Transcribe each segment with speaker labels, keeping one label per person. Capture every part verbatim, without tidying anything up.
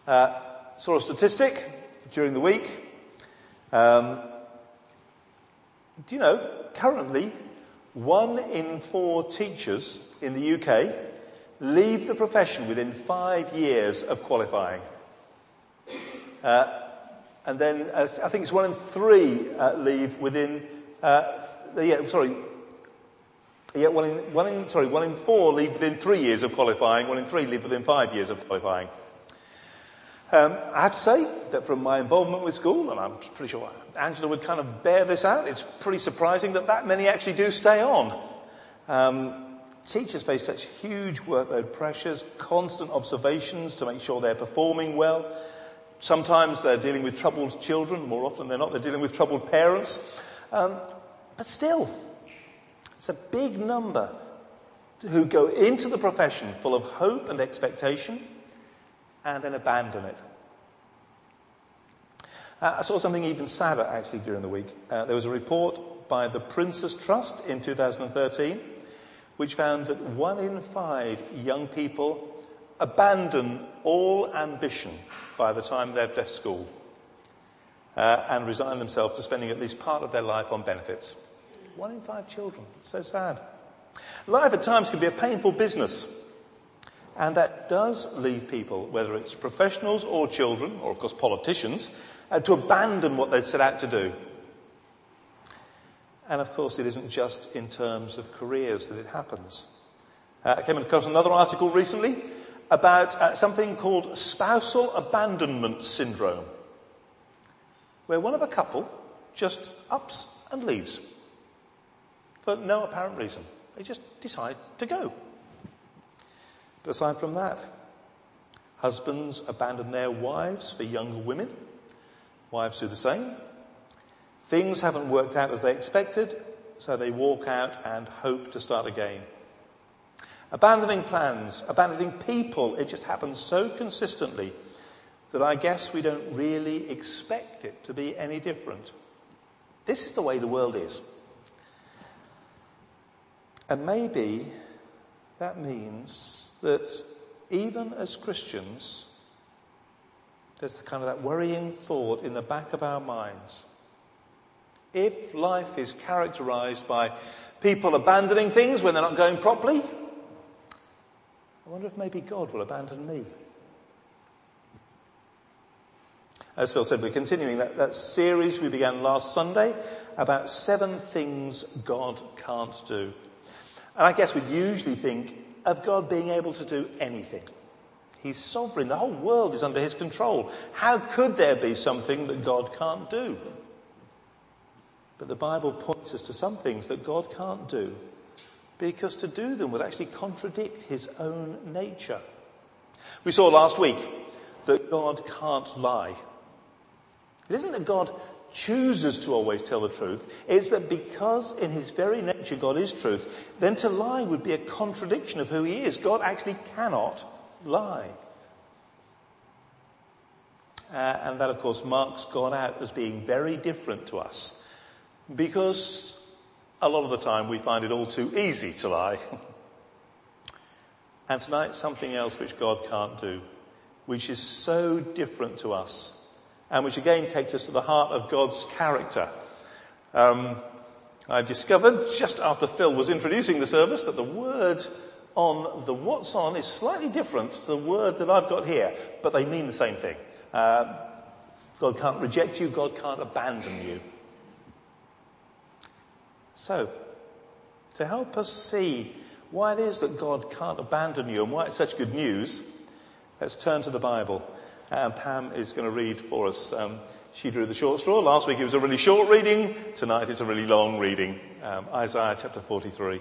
Speaker 1: Uh, saw a statistic during the week. Um, do you know, currently, one in four teachers in the U K leave the profession within five years of qualifying. Uh, and then uh, I think it's one in three uh, leave within, uh, yeah, sorry, yeah, one in, one in, sorry, one in four leave within three years of qualifying, one in three leave within five years of qualifying. Um, I have to say that from my involvement with school, and I'm pretty sure Angela would kind of bear this out, it's pretty surprising that that many actually do stay on. Um, teachers face such huge workload pressures, constant observations to make sure they're performing well. Sometimes they're dealing with troubled children, more often than not they're dealing with troubled parents. Um, but still, it's a big number who go into the profession full of hope and expectation, and then abandon it. Uh, I saw something even sadder actually during the week. Uh, there was a report by the Prince's Trust in two thousand thirteen which found that one in five young people abandon all ambition by the time they've left school uh, and resign themselves to spending at least part of their life on benefits. One in five children. It's so sad. Life at times can be a painful business. And that does leave people, whether it's professionals or children, or of course politicians, uh, to abandon what they've set out to do. And of course it isn't just in terms of careers that it happens. Uh, I came across another article recently about uh, something called spousal abandonment syndrome, where one of a couple just ups and leaves for no apparent reason. They just decide to go. But aside from that, husbands abandon their wives for younger women. Wives do the same. Things haven't worked out as they expected, so they walk out and hope to start again. Abandoning plans, abandoning people, it just happens so consistently that I guess we don't really expect it to be any different. This is the way the world is. And maybe that means that even as Christians, there's kind of that worrying thought in the back of our minds. If life is characterized by people abandoning things when they're not going properly, I wonder if maybe God will abandon me. As Phil said, we're continuing that, that series we began last Sunday about seven things God can't do. And I guess we'd usually think of God being able to do anything. He's sovereign. The whole world is under his control. How could there be something that God can't do? But the Bible points us to some things that God can't do, because to do them would actually contradict his own nature. We saw last week that God can't lie. It isn't that God chooses to always tell the truth. It's that because in his very nature God is truth, then to lie would be a contradiction of who he is. God actually cannot lie. Uh, and that of course marks God out as being very different to us, because a lot of the time we find it all too easy to lie. And tonight something else which God can't do, which is so different to us, and which again takes us to the heart of God's character. Um, I discovered just after Phil was introducing the service that the word on the what's on is slightly different to the word that I've got here, but they mean the same thing. Uh, God can't reject you, God can't abandon you. So, to help us see why it is that God can't abandon you and why it's such good news, let's turn to the Bible. And Pam is going to read for us. Um, she drew the short straw. Last week it was a really short reading. Tonight it's a really long reading. Um, Isaiah chapter forty-three.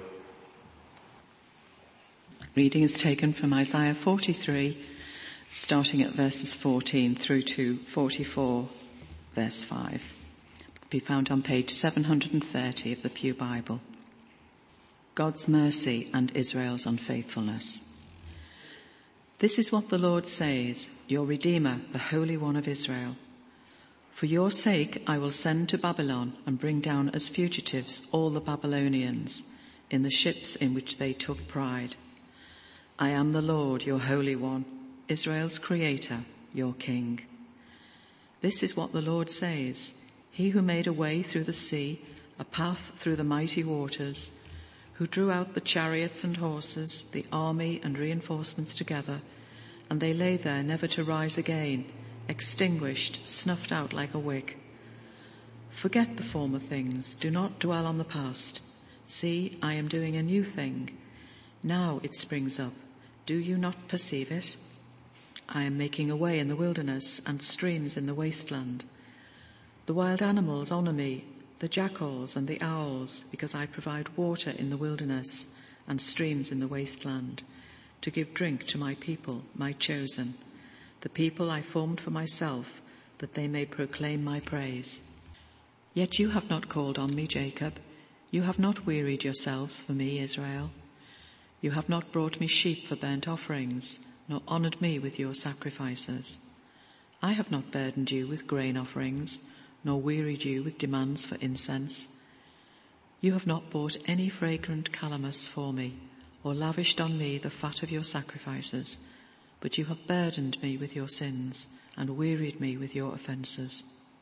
Speaker 2: Reading is taken from Isaiah forty-three, starting at verses fourteen through to forty-four, verse five. It will be found on page seven hundred thirty of the Pew Bible. God's mercy and Israel's unfaithfulness. This is what the Lord says, your Redeemer, the Holy One of Israel. For your sake I will send to Babylon and bring down as fugitives all the Babylonians in the ships in which they took pride. I am the Lord, your Holy One, Israel's Creator, your king. This is what the Lord says, he who made a way through the sea, a path through the mighty waters, who drew out the chariots and horses, the army and reinforcements together, and they lay there never to rise again, extinguished, snuffed out like a wick. Forget the former things, do not dwell on the past. See, I am doing a new thing. Now it springs up. Do you not perceive it? I am making a way in the wilderness and streams in the wasteland. The wild animals honour me, the jackals and the owls, because I provide water in the wilderness and streams in the wasteland, to give drink to my people, my chosen, the people I formed for myself, that they may proclaim my praise. Yet you have not called on me, Jacob. You have not wearied yourselves for me, Israel. You have not brought me sheep for burnt offerings, nor honoured me with your sacrifices. I have not burdened you with grain offerings, nor wearied you with demands for incense. You have not bought any fragrant calamus for me, or lavished on me the fat of your sacrifices, but you have burdened me with your sins, and wearied me with your offences.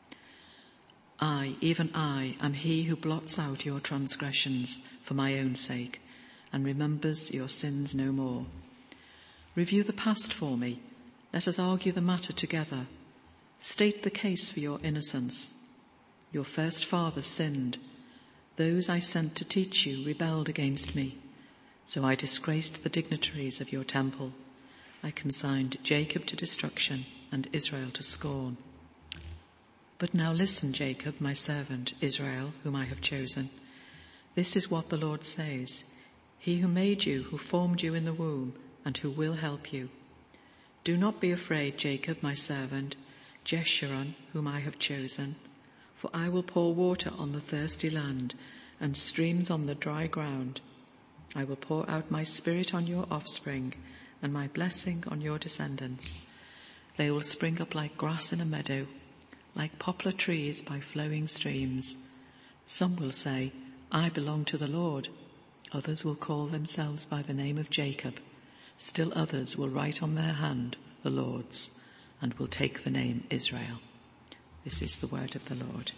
Speaker 2: I, even I, am he who blots out your transgressions for my own sake, and remembers your sins no more. Review the past for me. Let us argue the matter together. State the case for your innocence. Your first fathers sinned. Those I sent to teach you rebelled against me. So I disgraced the dignitaries of your temple. I consigned Jacob to destruction and Israel to scorn. But now listen, Jacob, my servant, Israel, whom I have chosen. This is what the Lord says, he who made you, who formed you in the womb, and who will help you. Do not be afraid, Jacob, my servant, Jeshurun, whom I have chosen, for I will pour water on the thirsty land and streams on the dry ground. I will pour out my spirit on your offspring and my blessing on your descendants. They will spring up like grass in a meadow, like poplar trees by flowing streams. Some will say, I belong to the Lord. Others will call themselves by the name of Jacob. Still others will write on their hand, the Lord's, and will take the name Israel. This is the word of the Lord.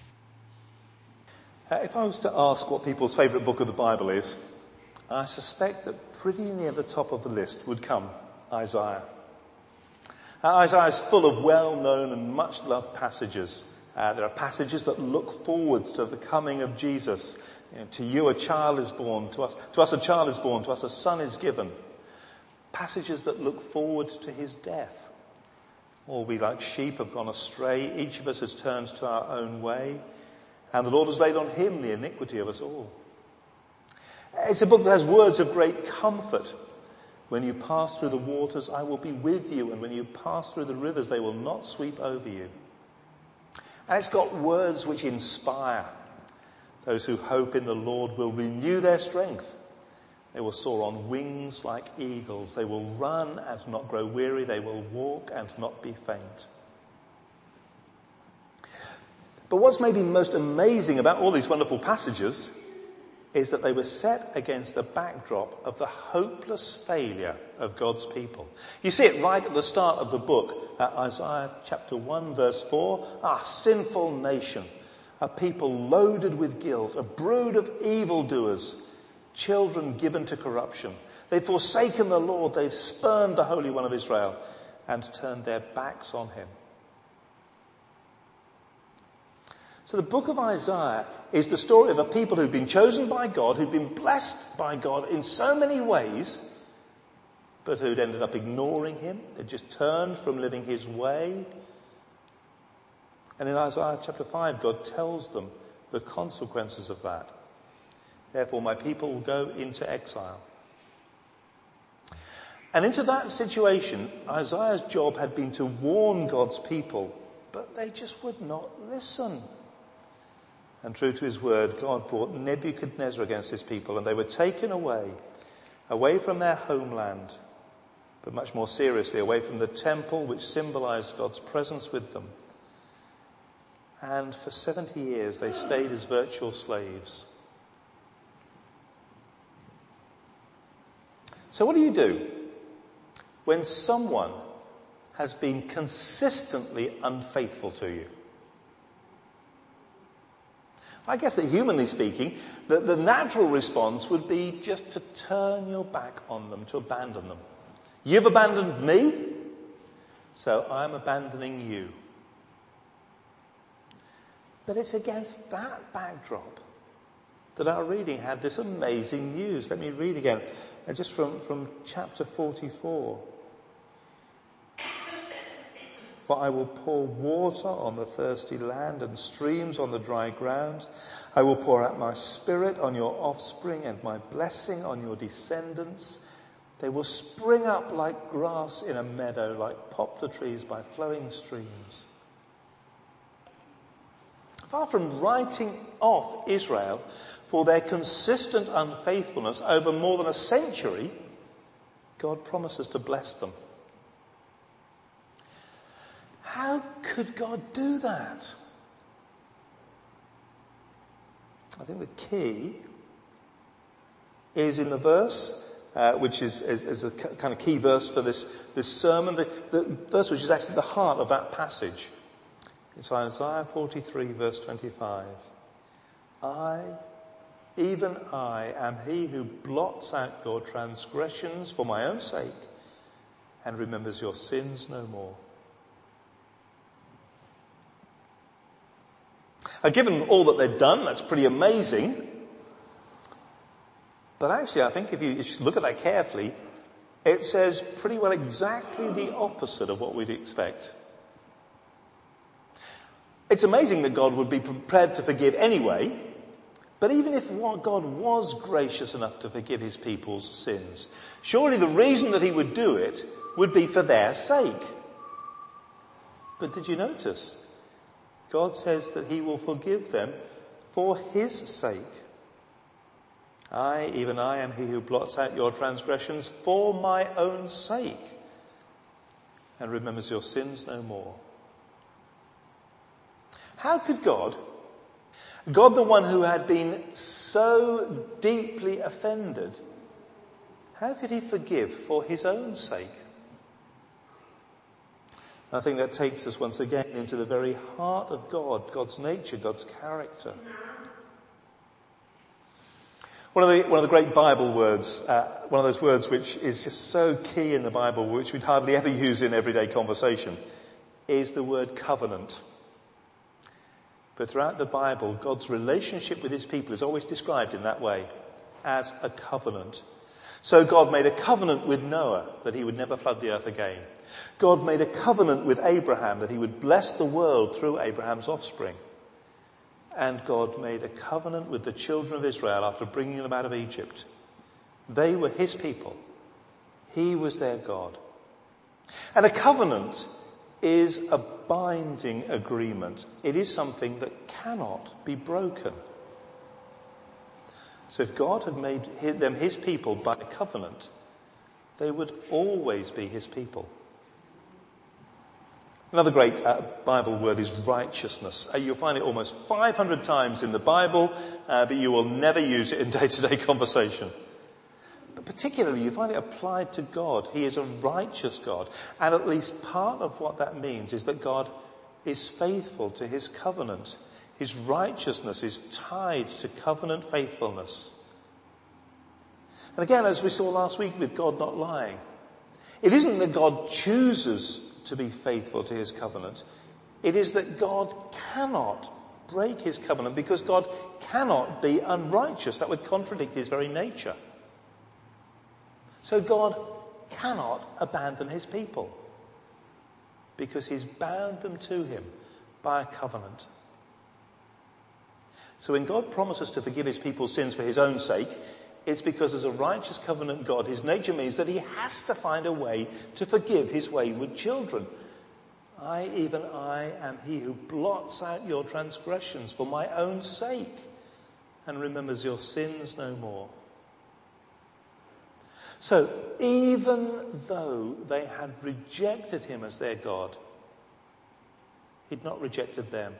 Speaker 1: Uh, if I was to ask what people's favourite book of the Bible is, I suspect that pretty near the top of the list would come Isaiah. Uh, Isaiah is full of well-known and much-loved passages. Uh, there are passages that look forwards to the coming of Jesus. You know, to you a child is born, to us, to us a child is born, to us a son is given. Passages that look forward to his death. All we like sheep have gone astray, each of us has turned to our own way, and the Lord has laid on him the iniquity of us all. It's a book that has words of great comfort. When you pass through the waters, I will be with you, and when you pass through the rivers, they will not sweep over you. And it's got words which inspire. Those who hope in the Lord will renew their strength. They will soar on wings like eagles. They will run and not grow weary. They will walk and not be faint. But what's maybe most amazing about all these wonderful passages is that they were set against the backdrop of the hopeless failure of God's people. You see it right at the start of the book, uh, Isaiah chapter one verse four. Ah, sinful nation, a people loaded with guilt, a brood of evildoers, children given to corruption. They've forsaken the Lord, they've spurned the Holy One of Israel and turned their backs on him. So the book of Isaiah is the story of a people who've been chosen by God, who've been blessed by God in so many ways, but who'd ended up ignoring him. They'd just turned from living his way. And in Isaiah chapter five, God tells them the consequences of that. Therefore, my people will go into exile. And into that situation, Isaiah's job had been to warn God's people, but they just would not listen. And true to his word, God brought Nebuchadnezzar against his people, and they were taken away, away from their homeland, but much more seriously, away from the temple which symbolized God's presence with them. And for seventy years, they stayed as virtual slaves. So what do you do when someone has been consistently unfaithful to you. I guess that humanly speaking, the, the natural response would be just to turn your back on them, to abandon them. You've abandoned me, so I'm abandoning you. But it's against that backdrop that our reading had this amazing news. Let me read again, just from, from chapter forty-four. For I will pour water on the thirsty land and streams on the dry ground. I will pour out my spirit on your offspring and my blessing on your descendants. They will spring up like grass in a meadow, like poplar trees by flowing streams. Far from writing off Israel for their consistent unfaithfulness over more than a century, God promises to bless them. How could God do that? I think the key is in the verse, uh, which is, is, is a kind of key verse for this, this sermon, the, the verse which is actually the heart of that passage. It's Isaiah forty-three, verse twenty-five. I, even I, am he who blots out your transgressions for my own sake and remembers your sins no more. Now, given all that they've done, that's pretty amazing. But actually, I think if you, if you look at that carefully, it says pretty well exactly the opposite of what we'd expect. It's amazing that God would be prepared to forgive anyway, but even if God was gracious enough to forgive his people's sins, surely the reason that he would do it would be for their sake. But did you notice? God says that he will forgive them for his sake. I, even I, am he who blots out your transgressions for my own sake and remembers your sins no more. How could God, God the one who had been so deeply offended, how could he forgive for his own sake? I think that takes us once again into the very heart of God, God's nature, God's character. One of the, one of the great Bible words, uh, one of those words which is just so key in the Bible, which we'd hardly ever use in everyday conversation, is the word covenant. But throughout the Bible, God's relationship with his people is always described in that way, as a covenant. So God made a covenant with Noah that he would never flood the earth again. God made a covenant with Abraham that he would bless the world through Abraham's offspring. And God made a covenant with the children of Israel after bringing them out of Egypt. They were his people. He was their God. And a covenant is a binding agreement. It is something that cannot be broken. So if God had made them his people by a covenant, they would always be his people. Another great uh, Bible word is righteousness. Uh, you'll find it almost five hundred times in the Bible, uh, but you will never use it in day-to-day conversation. But particularly, you find it applied to God. He is a righteous God. And at least part of what that means is that God is faithful to his covenant. His righteousness is tied to covenant faithfulness. And again, as we saw last week with God not lying, it isn't that God chooses to be faithful to his covenant. It is that God cannot break his covenant because God cannot be unrighteous. That would contradict his very nature. So God cannot abandon his people because he's bound them to him by a covenant. So when God promises to forgive his people's sins for his own sake, it's because as a righteous covenant God, his nature means that he has to find a way to forgive his wayward children. I, even I, am he who blots out your transgressions for my own sake and remembers your sins no more. So even though they had rejected him as their God, he'd not rejected them.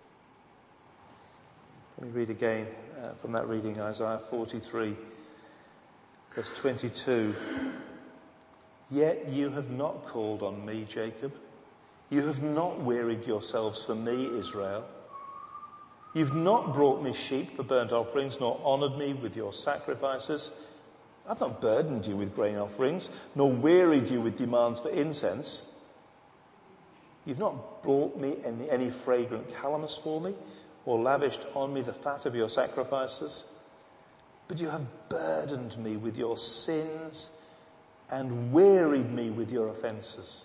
Speaker 1: Let me read again uh, from that reading, Isaiah forty-three, verse twenty-two. Yet you have not called on me, Jacob. You have not wearied yourselves for me, Israel. You've not brought me sheep for burnt offerings, nor honoured me with your sacrifices. I've not burdened you with grain offerings, nor wearied you with demands for incense. You've not brought me any, any fragrant calamus for me, or lavished on me the fat of your sacrifices. But you have burdened me with your sins and wearied me with your offences.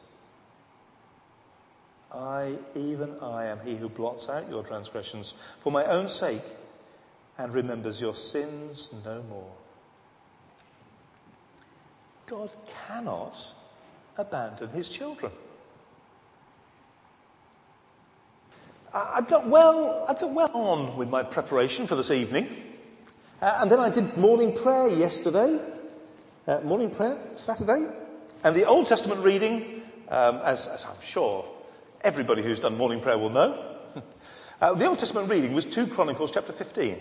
Speaker 1: I, even I, am he who blots out your transgressions for my own sake and remembers your sins no more. God cannot abandon his children. I got well, I got well on with my preparation for this evening. Uh, and then I did morning prayer yesterday. Uh, morning prayer Saturday. And the Old Testament reading, um, as, as I'm sure everybody who's done morning prayer will know, uh, the Old Testament reading was two Chronicles chapter fifteen.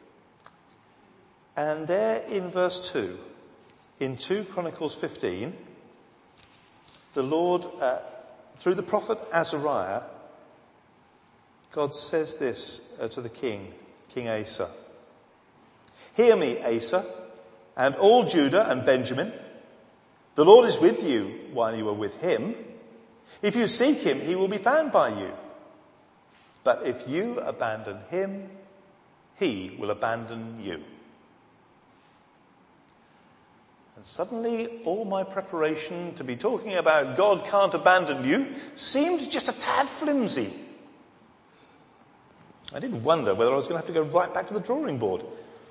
Speaker 1: And there in verse two, in two Chronicles fifteen, the Lord, uh, through the prophet Azariah, God says this uh, to the king, King Asa. Hear me, Asa, and all Judah and Benjamin. The Lord is with you while you are with him. If you seek him, he will be found by you. But if you abandon him, he will abandon you. And suddenly all my preparation to be talking about God can't abandon you seemed just a tad flimsy. I did wonder whether I was going to have to go right back to the drawing board.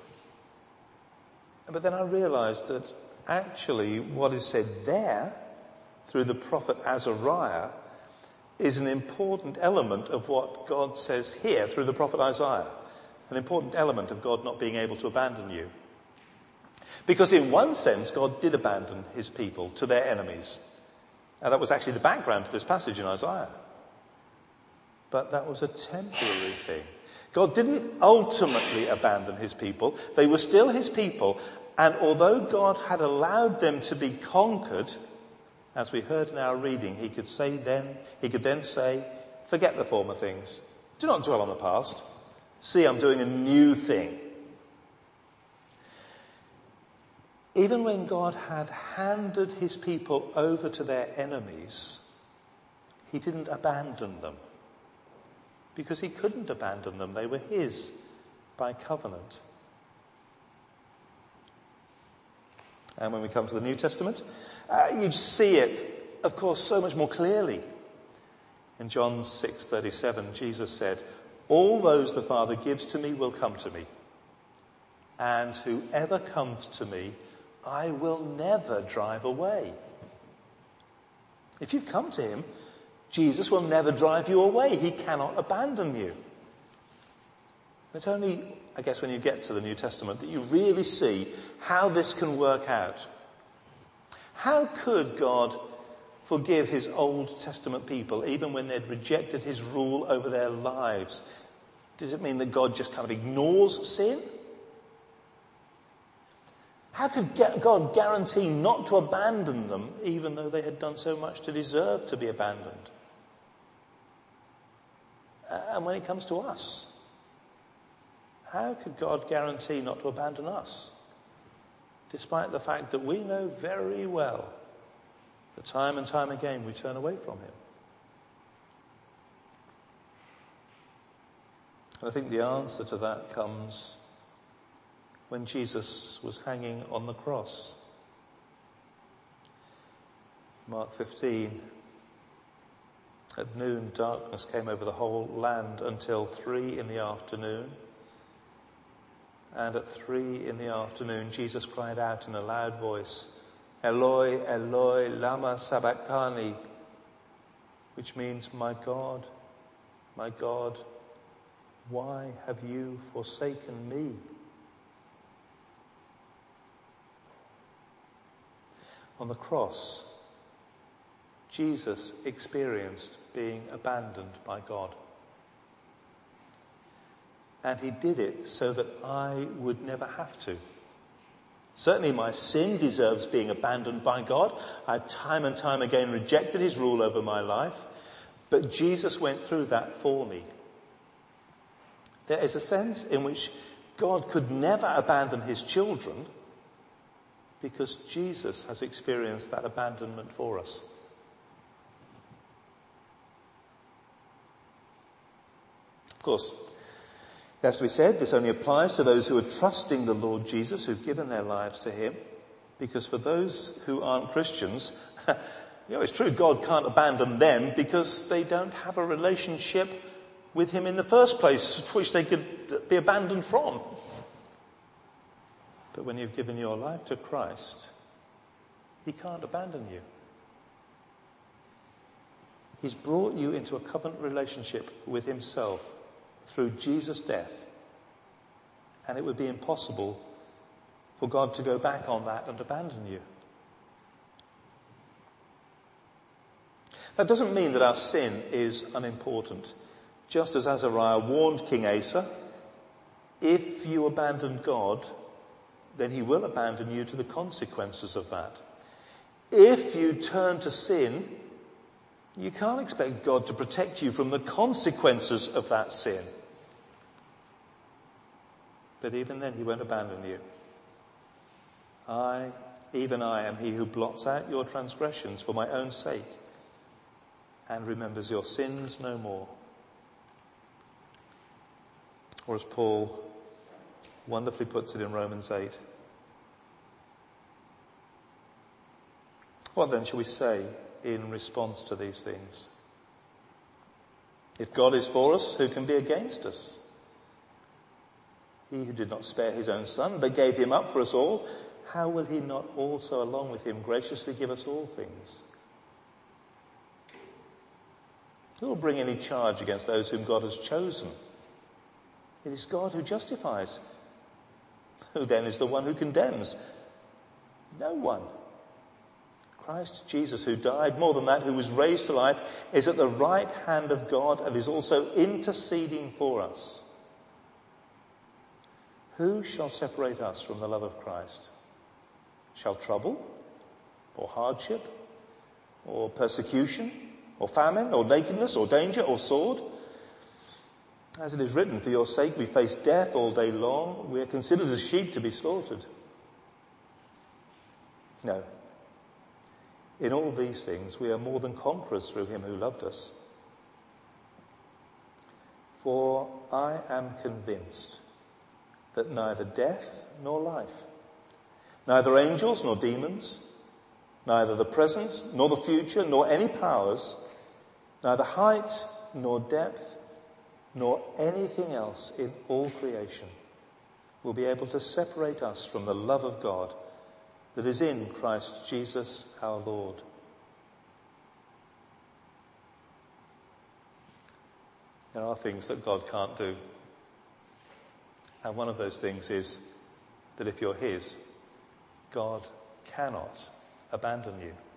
Speaker 1: But then I realized that actually what is said there through the prophet Azariah is an important element of what God says here through the prophet Isaiah. An important element of God not being able to abandon you. Because in one sense, God did abandon his people to their enemies. Now that was actually the background to this passage in Isaiah. But that was a temporary thing. God didn't ultimately abandon his people. They were still his people. And although God had allowed them to be conquered, as we heard in our reading, he could say then, he could then say, forget the former things. Do not dwell on the past. See, I'm doing a new thing. Even when God had handed his people over to their enemies, he didn't abandon them. Because he couldn't abandon them. They were his by covenant. And when we come to the New Testament, uh, you see it, of course, so much more clearly. In John six thirty-seven, Jesus said, all those the Father gives to me will come to me. And whoever comes to me, I will never drive away. If you've come to him, Jesus will never drive you away. He cannot abandon you. It's only, I guess, when you get to the New Testament that you really see how this can work out. How could God forgive his Old Testament people even when they'd rejected his rule over their lives? Does it mean that God just kind of ignores sin? How could God guarantee not to abandon them even though they had done so much to deserve to be abandoned? And when it comes to us, how could God guarantee not to abandon us? Despite the fact that we know very well that time and time again we turn away from him. I think the answer to that comes when Jesus was hanging on the cross. Mark fifteen. At noon, darkness came over the whole land until three in the afternoon. And at three in the afternoon, Jesus cried out in a loud voice, Eloi, Eloi, lama sabachthani, which means, my God, my God, why have you forsaken me? On the cross, Jesus experienced being abandoned by God. And he did it so that I would never have to. Certainly my sin deserves being abandoned by God. I time and time again rejected his rule over my life. But Jesus went through that for me. There is a sense in which God could never abandon his children because Jesus has experienced that abandonment for us. Of course, it has to be said, this only applies to those who are trusting the Lord Jesus, who've given their lives to him. Because for those who aren't Christians, you know, it's true, God can't abandon them because they don't have a relationship with him in the first place, which they could be abandoned from. But when you've given your life to Christ, he can't abandon you. He's brought you into a covenant relationship with himself through Jesus' death. And it would be impossible for God to go back on that and abandon you. That doesn't mean that our sin is unimportant. Just as Azariah warned King Asa, if you abandon God, then he will abandon you to the consequences of that. If you turn to sin, you can't expect God to protect you from the consequences of that sin. But even then he won't abandon you. I, even I, am he who blots out your transgressions for my own sake and remembers your sins no more. Or as Paul wonderfully puts it in Romans eight. What then shall we say in response to these things? If God is for us, who can be against us? He who did not spare his own son, but gave him up for us all, how will he not also along with him graciously give us all things? Who will bring any charge against those whom God has chosen? It is God who justifies. Who then is the one who condemns? No one. Christ Jesus, who died, more than that, who was raised to life, is at the right hand of God and is also interceding for us. Who shall separate us from the love of Christ? Shall trouble, or hardship, or persecution, or famine, or nakedness, or danger, or sword? As it is written, for your sake we face death all day long. We are considered as sheep to be slaughtered. No. In all these things we are more than conquerors through him who loved us. For I am convinced that neither death nor life, neither angels nor demons, neither the present nor the future, nor any powers, neither height nor depth, nor anything else in all creation will be able to separate us from the love of God that is in Christ Jesus our Lord. There are things that God can't do. And one of those things is that if you're his, God cannot abandon you.